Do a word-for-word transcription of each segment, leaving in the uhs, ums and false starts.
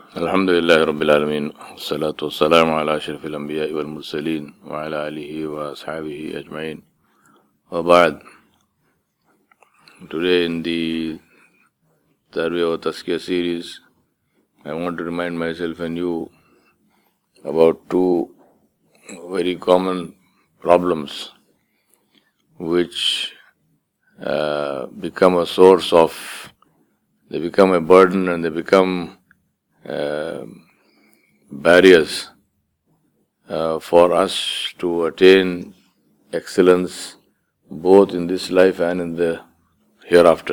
Alhamdulillah Rabbil Alameen. Salatu wassalamu ala ashrafil anbiya wal mursaleen wa ala alihi wa ashabihi ajma'in. Wa ba'd. Today in the Tarbiyah wa Tazkiyah series, I want to remind myself and you about two very common problems which uh, become a source of, they become a burden and they become uh, barriers uh, for us to attain excellence both in this life and in the hereafter.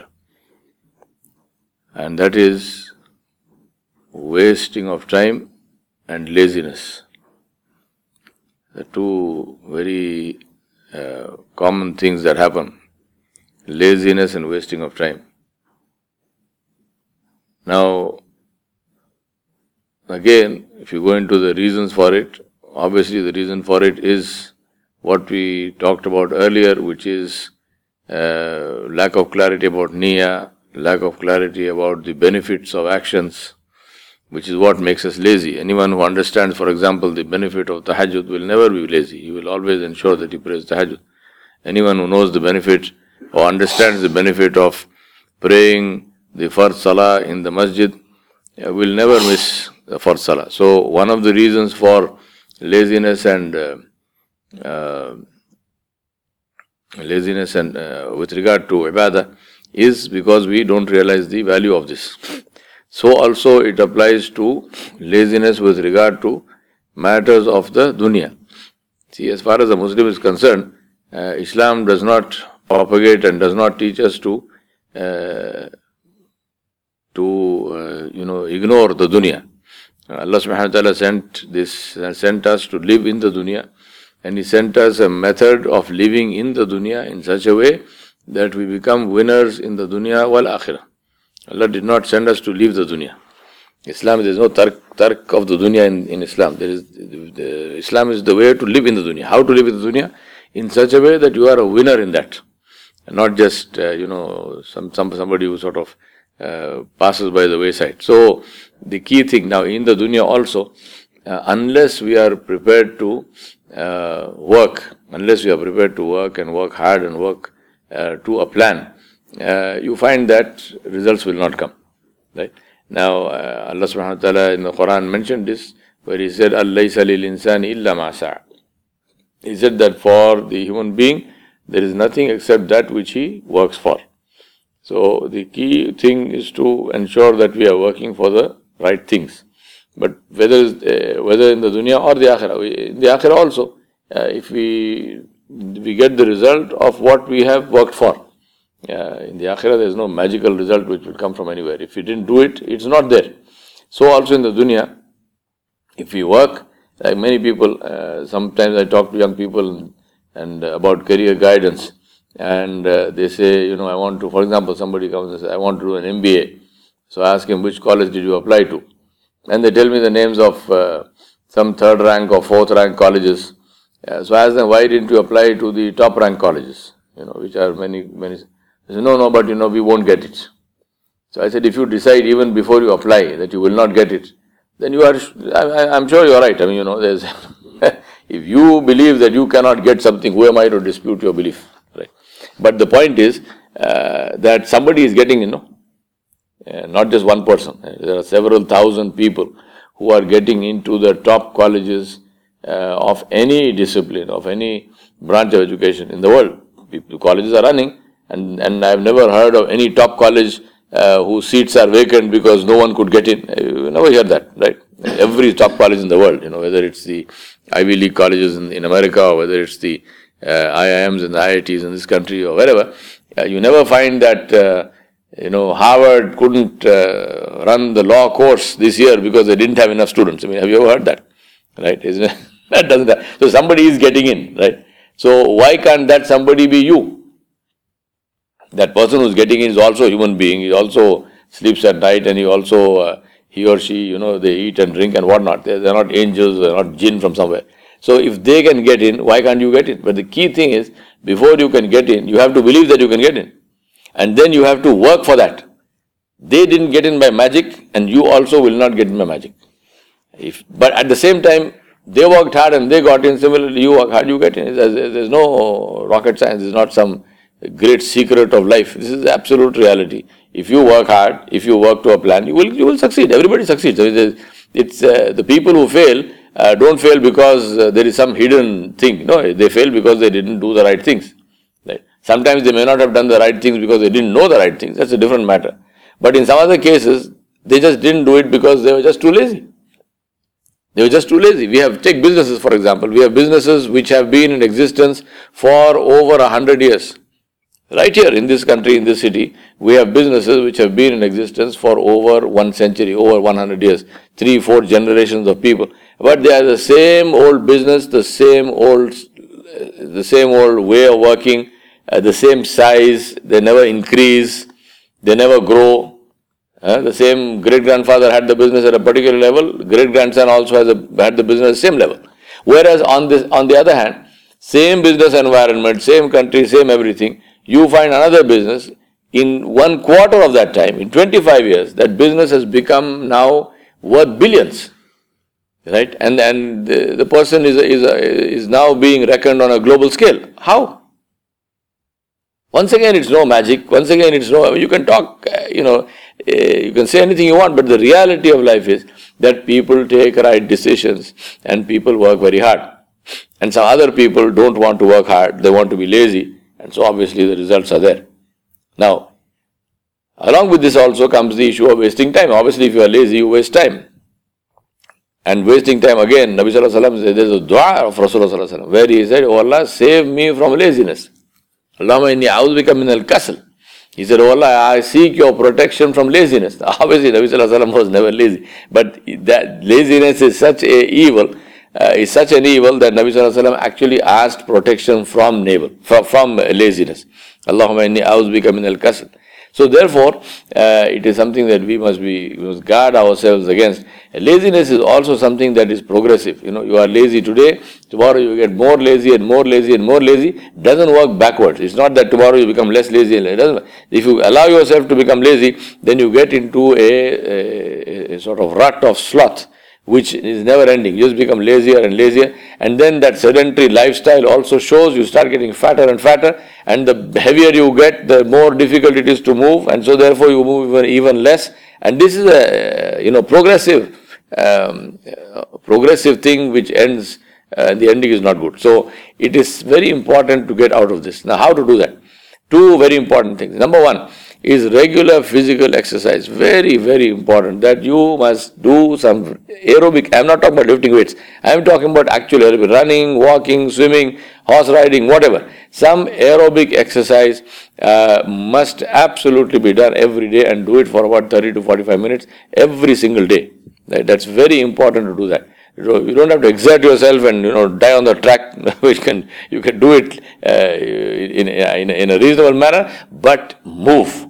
And that is wasting of time and laziness. The two very uh, common things that happen. Laziness and wasting of time. Now, again, if you go into the reasons for it, obviously the reason for it is what we talked about earlier, which is uh, lack of clarity about niyyah, lack of clarity about the benefits of actions, which is what makes us lazy. Anyone who understands, for example, the benefit of tahajjud will never be lazy. He will always ensure that he prays tahajjud. Anyone who knows the benefit or understands the benefit of praying the first salah in the masjid uh, will never miss the first salah. So one of the reasons for laziness and uh, uh, laziness and uh, with regard to ibadah is because we don't realize the value of this. So also it applies to laziness with regard to matters of the dunya. See, as far as a Muslim is concerned, uh, Islam does not propagate and does not teach us to uh, to uh, you know ignore the dunya. Allah subhanahu wa ta'ala sent this uh, sent us to live in the dunya, and He sent us a method of living in the dunya in such a way that we become winners in the dunya wal akhirah. Allah did not send us to leave the dunya. Islam, there is no tark, tark of the dunya in, in Islam. There is the, Islam is the way to live in the dunya. How to live in the dunya? In such a way that you are a winner in that, and not just uh, you know some, some somebody who sort of uh, passes by the wayside. So the key thing now in the dunya also, uh, unless we are prepared to uh, work, unless we are prepared to work and work hard and work uh, to a plan, uh, you find that results will not come. Right? Now uh, Allah subhanahu wa ta'ala in the Quran mentioned this, where He said, "Allaysa lil insani illa ma sa'a." He said that for the human being, there is nothing except that which he works for. So the key thing is to ensure that we are working for the right things. But whether uh, whether in the dunya or the akhirah, in the akhirah also, uh, if we we get the result of what we have worked for. Uh, in the akhirah, there is no magical result which will come from anywhere. If we didn't do it, it's not there. So also in the dunya, if we work, like many people, uh, sometimes I talk to young people and uh, about career guidance, and uh, they say, you know, I want to, for example, somebody comes and says, I want to do an M B A. So I ask him, which college did you apply to? And they tell me the names of uh, some third rank or fourth rank colleges. Uh, so I ask them, why didn't you apply to the top rank colleges? You know, which are many, many. They say, no, no, but you know, we won't get it. So I said, if you decide even before you apply that you will not get it, then you are, I, I'm sure you are right. I mean, you know, there's, if you believe that you cannot get something, who am I to dispute your belief? Right? But the point is uh, that somebody is getting, you know, uh, not just one person. There are several thousand people who are getting into the top colleges uh, of any discipline, of any branch of education in the world. People, colleges are running, and, and I've never heard of any top college uh, whose seats are vacant because no one could get in. You never hear that, right? Every top college in the world, you know, whether it's the Ivy League colleges in, in America or whether it's the uh, I I Ms and the I I Ts in this country or wherever, uh, you never find that, uh, you know, Harvard couldn't uh, run the law course this year because they didn't have enough students. I mean, have you ever heard that? Right? Isn't it? That doesn't happen. So somebody is getting in, right? So why can't that somebody be you? That person who's getting in is also a human being. He also sleeps at night, and he also, uh, he or she, you know, they eat and drink and whatnot. They're, they're not angels, they're not jinn from somewhere. So if they can get in, why can't you get in? But the key thing is, before you can get in, you have to believe that you can get in. And then you have to work for that. They didn't get in by magic, and you also will not get in by magic. If, but at the same time, they worked hard and they got in. Similarly, you work hard, you get in. There's, there's no rocket science. It's not some great secret of life. This is absolute reality. If you work hard, if you work to a plan, you will you will succeed. Everybody succeeds. It's, it's uh, the people who fail uh, don't fail because uh, there is some hidden thing. No, they fail because they didn't do the right things. Right? Sometimes they may not have done the right things because they didn't know the right things. That's a different matter. But in some other cases, they just didn't do it because they were just too lazy. They were just too lazy. We have, take businesses for example. We have businesses which have been in existence for over a hundred years. Right here in this country, in this city, we have businesses which have been in existence for over one century, over one hundred years, three, four generations of people. But they are the same old business, the same old, the same old way of working, uh, the same size. They never increase, they never grow. Uh, the same great-grandfather had the business at a particular level, great-grandson also has a, had the business at the same level. Whereas on this, on the other hand, same business environment, same country, same everything, you find another business, in one quarter of that time, in twenty-five years, that business has become now worth billions. Right? And, and the, the person is, is, is now being reckoned on a global scale. How? Once again, it's no magic. Once again, it's no, you can talk, you know, you can say anything you want, but the reality of life is that people take right decisions and people work very hard. And some other people don't want to work hard, they want to be lazy, and so obviously the results are there. Now, along with this also comes the issue of wasting time. Obviously, if you are lazy, you waste time. And wasting time, again, Nabi Sallallahu Alaihi Wasallam said, there's a dua of Rasulullah Sallallahu Alaihi Wasallam, where he said, oh Allah, save me from laziness. Allahumma inni a'udhu bika min al-kasal. He said, oh Allah, I seek your protection from laziness. Obviously, Nabi Sallallahu Alaihi Wasallam was never lazy. But that laziness is such a evil, uh, is such an evil that Nabi Sallallahu Alaihi Wasallam actually asked protection from navel, from, from laziness. Allahumma inni a'udhu bika min al-kasal. So therefore, uh, it is something that we must be, we must guard ourselves against. Laziness is also something that is progressive. You know, you are lazy today, tomorrow you get more lazy and more lazy and more lazy. Doesn't work backwards. It's not that tomorrow you become less lazy. And it doesn't. If you allow yourself to become lazy, then you get into a, a, a sort of rut of sloth, which is never ending. You just become lazier and lazier, and then that sedentary lifestyle also shows. You start getting fatter and fatter, and the heavier you get, the more difficult it is to move, and so therefore you move even, even less. And this is a, you know, progressive, um, progressive thing which ends, uh, the ending is not good. So it is very important to get out of this. Now, how to do that? Two very important things. Number one is regular physical exercise. Very, very important that you must do some aerobic. I am not talking about lifting weights. I am talking about actual aerobic, running, walking, swimming, horse riding, whatever. Some aerobic exercise uh, must absolutely be done every day, and do it for about thirty to forty-five minutes every single day. That's very important to do that. You don't have to exert yourself and, you know, die on the track. Which can you can do it uh, in, in, in a reasonable manner, but move.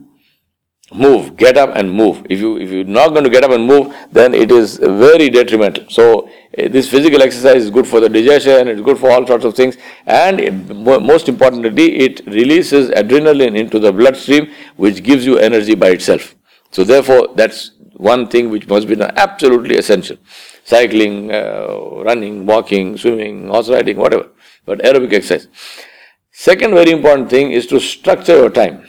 Move, get up and move. If you if you're not going to get up and move, then it is very detrimental. So uh, this physical exercise is good for the digestion, it's good for all sorts of things, and it, most importantly, it releases adrenaline into the bloodstream, which gives you energy by itself. So therefore, that's one thing which must be done, absolutely essential. Cycling, uh, running, walking, swimming, horse riding, whatever, but aerobic exercise. Second very important thing is to structure your time.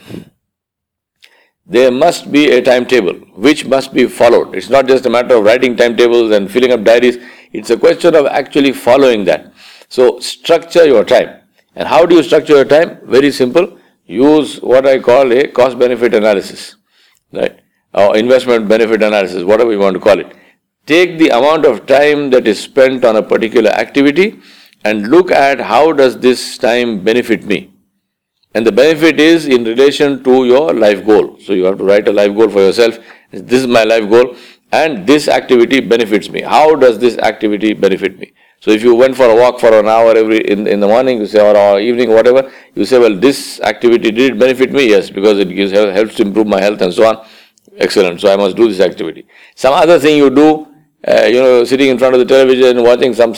There must be a timetable which must be followed. It's not just a matter of writing timetables and filling up diaries. It's a question of actually following that. So structure your time. And how do you structure your time? Very simple. Use what I call a cost-benefit analysis, right? Or investment benefit analysis, whatever you want to call it. Take the amount of time that is spent on a particular activity and look at how does this time benefit me. And the benefit is in relation to your life goal. So you have to write a life goal for yourself. This is my life goal, and this activity benefits me. How does this activity benefit me? So if you went for a walk for an hour every in, in the morning, you say, or, or evening, whatever, you say, well, this activity, did it benefit me? Yes, because it gives helps to improve my health and so on. Excellent. So I must do this activity. Some other thing you do, uh, you know, sitting in front of the television, watching some stuff,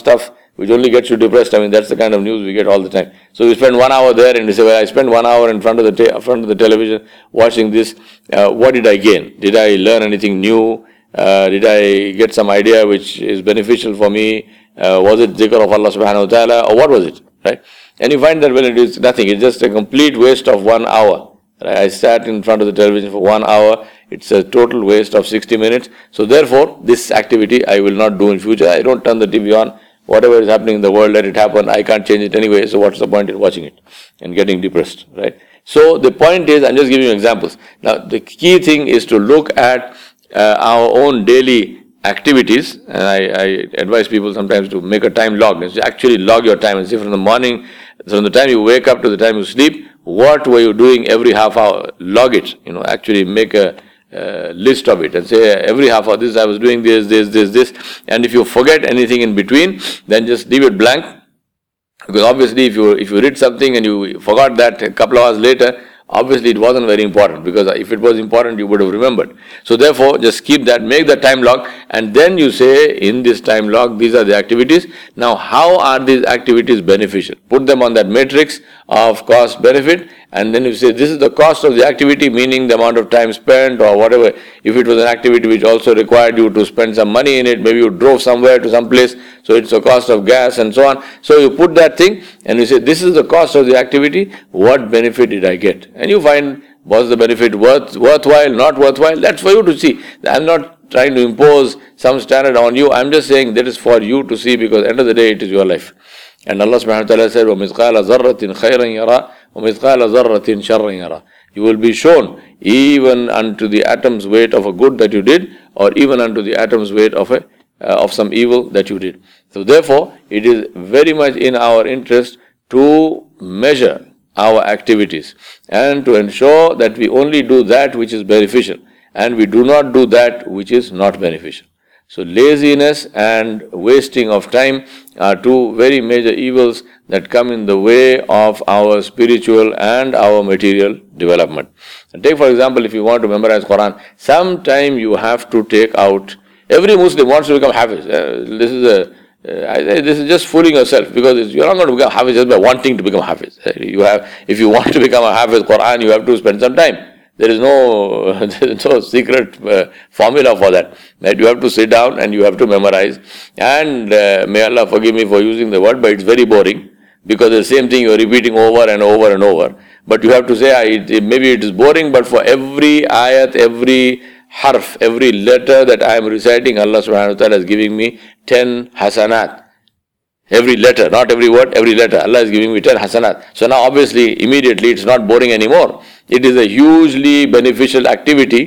which only gets you depressed. I mean, that's the kind of news we get all the time. So you spend one hour there and you say, well, I spent one hour in front of the ta- front of the television watching this. Uh, what did I gain? Did I learn anything new? Uh, did I get some idea which is beneficial for me? Uh, was it dhikr of Allah subhanahu wa ta'ala, or what was it? Right? And you find that, well, it is nothing. It's just a complete waste of one hour. Right? I sat in front of the television for one hour. It's a total waste of sixty minutes. So therefore, this activity I will not do in future. I don't turn the T V on. Whatever is happening in the world, let it happen. I can't change it anyway. So what's the point in watching it and getting depressed, right? So the point is, I'm just giving you examples. Now, the key thing is to look at uh, our own daily activities. And I, I advise people sometimes to make a time log. And actually log your time and see from the morning, from the time you wake up to the time you sleep, what were you doing every half hour? Log it. You know, actually make a Uh, list of it and say every half hour this I was doing this, this, this, this, and if you forget anything in between, then just leave it blank, because obviously if you if you read something and you forgot that a couple of hours later, obviously it wasn't very important, because if it was important you would have remembered. So therefore, just keep that, make the time log, and then you say in this time log these are the activities. Now how are these activities beneficial? Put them on that matrix of cost benefit, and then you say this is the cost of the activity, meaning the amount of time spent or whatever. If it was an activity which also required you to spend some money in it, maybe you drove somewhere to some place, so it's the cost of gas and so on. So you put that thing and you say this is the cost of the activity, what benefit did I get? And you find, was the benefit worth worthwhile, not worthwhile? That's for you to see. I'm not trying to impose some standard on you. I'm just saying that is for you to see, because at the end of the day it is your life. And Allah subhanahu wa ta'ala said, وَمِثْقَالَ ذَرَّةٍ خَيْرًا يَرَى وَمِثْقَالَ ذَرَّةٍ شَرًّا يَرَى. You will be shown even unto the atom's weight of a good that you did, or even unto the atom's weight of a uh, of some evil that you did. So therefore, it is very much in our interest to measure our activities and to ensure that we only do that which is beneficial and we do not do that which is not beneficial. So laziness and wasting of time are two very major evils that come in the way of our spiritual and our material development. And take for example, if you want to memorize Quran, sometime you have to take out, every Muslim wants to become Hafiz. Uh, this is a Uh, I, this is just fooling yourself, because you're not going to become Hafiz just by wanting to become Hafiz. You have, if you want to become a Hafiz Quran, you have to spend some time. There is no, there is no secret uh, formula for that. That you have to sit down and you have to memorize. And uh, may Allah forgive me for using the word, but it's very boring, because the same thing you're repeating over and over and over. But you have to say, I, it, maybe it is boring, but for every ayat, every harf, every letter that I am reciting, Allah subhanahu wa ta'ala is giving me ten hasanat. Every letter, not every word, every letter. Allah is giving me ten hasanat. So now obviously, immediately, it's not boring anymore. It is a hugely beneficial activity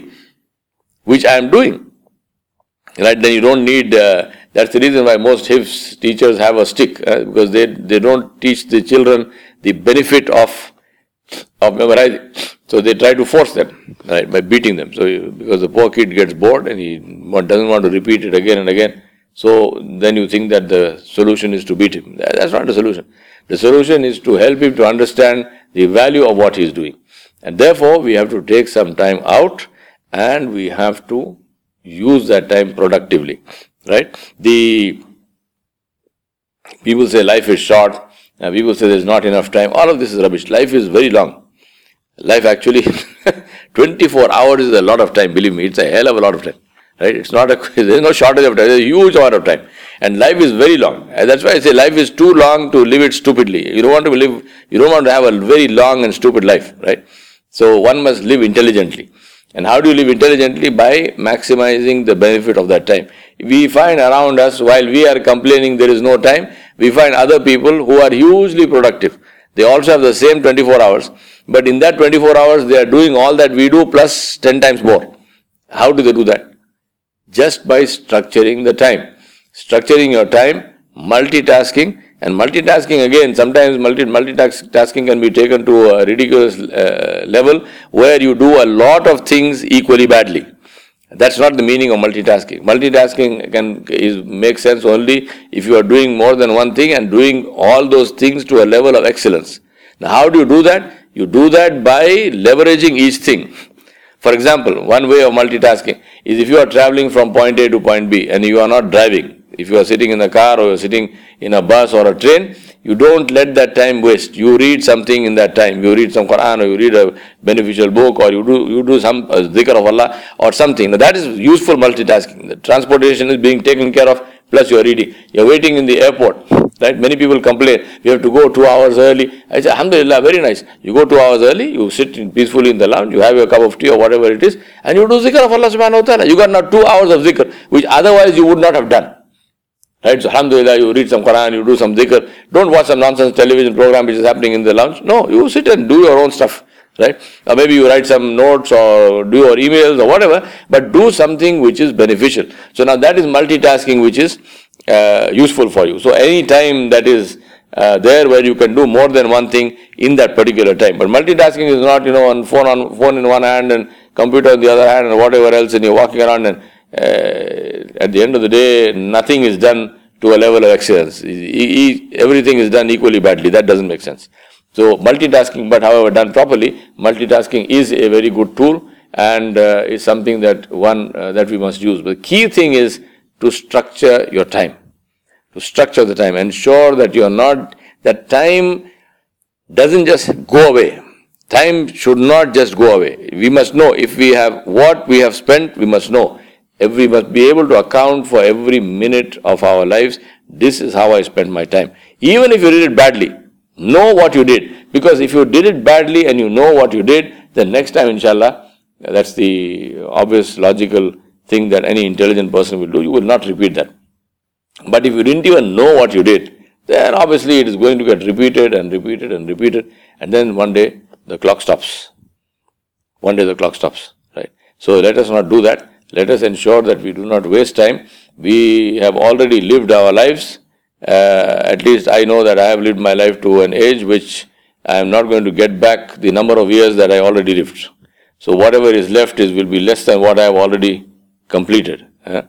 which I am doing. Right? Then you don't need, uh, that's the reason why most Hifz teachers have a stick, uh, because they, they don't teach the children the benefit of, of memorizing. So they try to force them, right, by beating them. So you, because the poor kid gets bored and he doesn't want to repeat it again and again. So then you think that the solution is to beat him. That's not the solution. The solution is to help him to understand the value of what he is doing. And therefore, we have to take some time out and we have to use that time productively, right? The people say life is short. Uh, people say there's not enough time. All of this is rubbish. Life is very long. Life actually, twenty-four hours is a lot of time, believe me, it's a hell of a lot of time, right? It's not a, there's no shortage of time, there's a huge amount of time. And life is very long. And that's why I say life is too long to live it stupidly. You don't want to live, you don't want to have a very long and stupid life, right? So one must live intelligently. And how do you live intelligently? By maximizing the benefit of that time. We find around us, while we are complaining there is no time, we find other people who are hugely productive. They also have the same twenty-four hours, but in that twenty-four hours they are doing all that we do plus ten times more. How do they do that? Just by structuring the time. Structuring your time, multitasking, and multitasking again, sometimes multi multitasking can be taken to a ridiculous uh, level where you do a lot of things equally badly. That's not the meaning of multitasking. Multitasking can is make sense only if you are doing more than one thing and doing all those things to a level of excellence. Now, how do you do that? You do that by leveraging each thing. For example, one way of multitasking is if you are traveling from point A to point B and you are not driving, If you are sitting in a car or you are sitting in a bus or a train, you don't let that time waste. You read something in that time. You read some Quran, or you read a beneficial book, or you do you do some uh, dhikr of Allah or something. Now that is useful multitasking. The transportation is being taken care of, plus you are reading. You are waiting in the airport. Right? Many people complain, we have to go two hours early. I say, Alhamdulillah, very nice. You go two hours early, you sit in peacefully in the lounge, you have your cup of tea or whatever it is, and you do zikr of Allah subhanahu wa ta'ala. You got now two hours of zikr, which otherwise you would not have done. Right? So Alhamdulillah, you read some Quran, you do some dhikr. Don't watch some nonsense television program which is happening in the lounge. No, you sit and do your own stuff. Right? Or maybe you write some notes or do your emails or whatever, but do something which is beneficial. So now that is multitasking which is uh, useful for you. So any time that is uh, there where you can do more than one thing in that particular time. But multitasking is not, you know, on phone on phone in one hand and computer in the other hand and whatever else, and you're walking around and uh, at the end of the day, nothing is done to a level of excellence. E- e- everything is done equally badly. That doesn't make sense. So multitasking, but however done properly, multitasking is a very good tool and uh, is something that one uh, that we must use. But the key thing is to structure your time. To structure the time. Ensure that you are not, that time doesn't just go away. Time should not just go away. We must know if we have what we have spent, we must know. If we must be able to account for every minute of our lives. This is how I spent my time. Even if you did it badly, know what you did. Because if you did it badly and you know what you did, then next time, inshallah, that's the obvious logical thing that any intelligent person will do. You will not repeat that. But if you didn't even know what you did, then obviously it is going to get repeated and repeated and repeated. And then one day the clock stops. One day the clock stops. Right? So let us not do that. Let us ensure that we do not waste time. We have already lived our lives. Uh, at least I know that I have lived my life to an age which I am not going to get back the number of years that I already lived. So whatever is left is will be less than what I have already completed. Uh,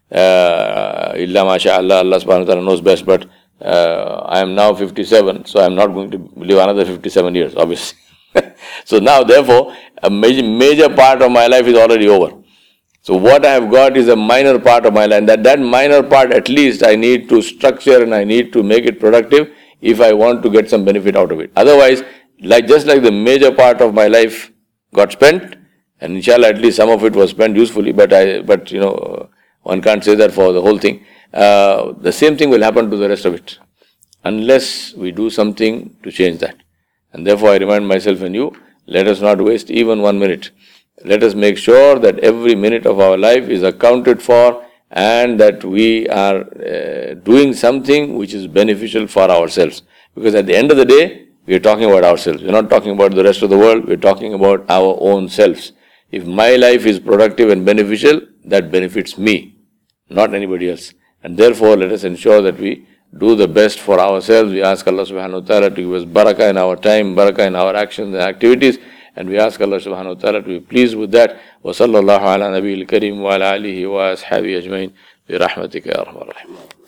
Illa masha'Allah, Allah subhanahu wa ta'ala knows best, but uh, I am now fifty-seven, so I am not going to live another fifty-seven years, obviously. So now, therefore, a major, major part of my life is already over. So what I have got is a minor part of my life. That that minor part, at least, I need to structure and I need to make it productive if I want to get some benefit out of it. Otherwise, like just like the major part of my life got spent, and inshallah, at least some of it was spent usefully, but I, but you know, one can't say that for the whole thing. Uh, the same thing will happen to the rest of it, unless we do something to change that. And therefore, I remind myself and you, let us not waste even one minute. Let us make sure that every minute of our life is accounted for and that we are uh, doing something which is beneficial for ourselves. Because at the end of the day, we are talking about ourselves. We are not talking about the rest of the world. We are talking about our own selves. If my life is productive and beneficial, that benefits me, not anybody else. And therefore, let us ensure that we do the best for ourselves. We ask Allah subhanahu wa ta'ala to give us barakah in our time, barakah in our actions and activities. And we ask Allah subhanahu wa ta'ala to be pleased with that. Wa sallallahu ala nabiyil kareem wa ala alihi wa ashabihi ajmain bi rahmatika ya arhamar rahim.